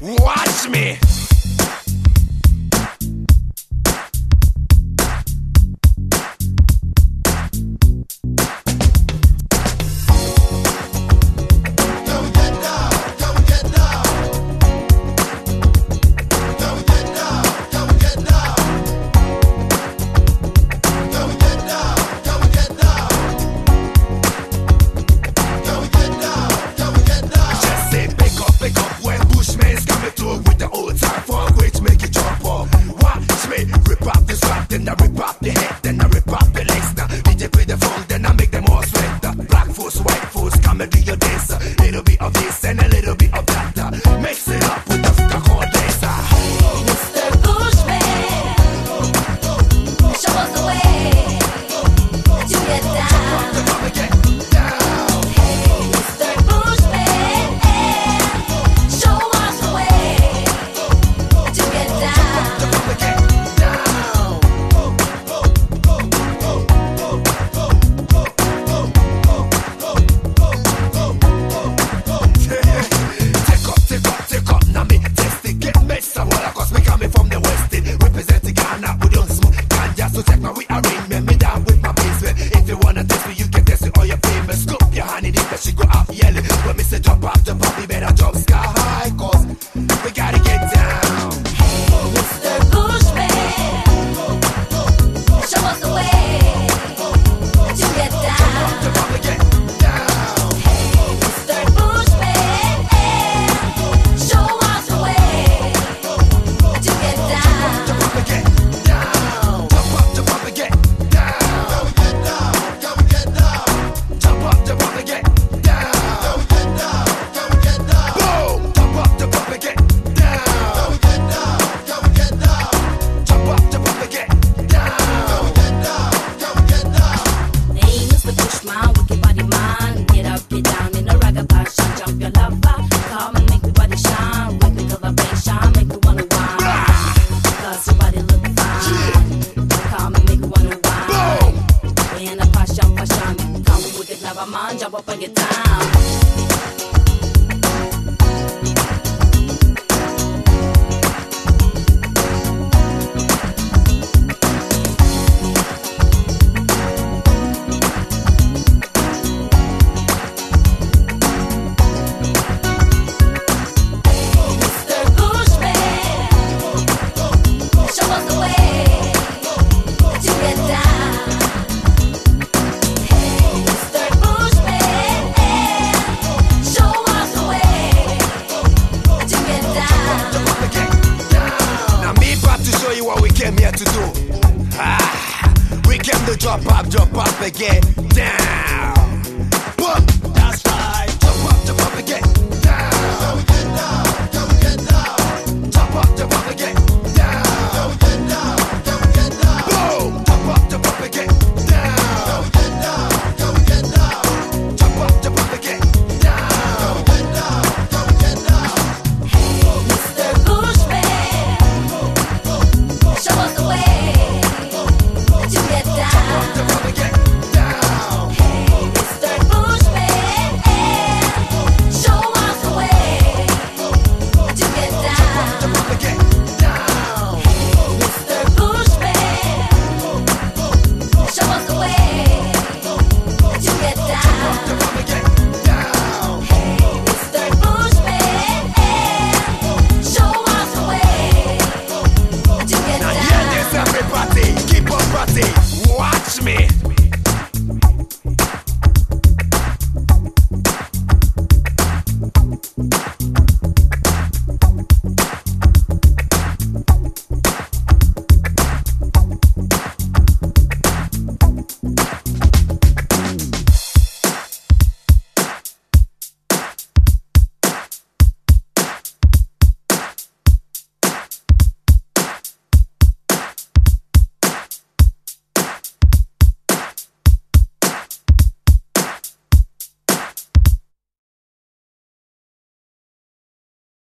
Watch me. Then I rip off the head, then I rip off the legs. Now DJ play the phone, then I make them all sweat. Black force, white force, come and do your dance. Little bit of this and a little bit of that. Mix it up with the fucking laser. Mr. Bushman, show us the way to get down. Hey, Mr. Bushman, show us the way to get down. So check my rearrangement, me down with my basement. If you wanna test me, you can test it all your famous. Scoop your honey deep, but she go off yelling. When me say jump off the pop, you better jump sky high, cause we gotta get down. Hey, Mr. Bushman, show us the way to get down. Hey, Mr. Bushman, show us the way to get down. Jump up and get down. What we came here to do. We came to jump up again.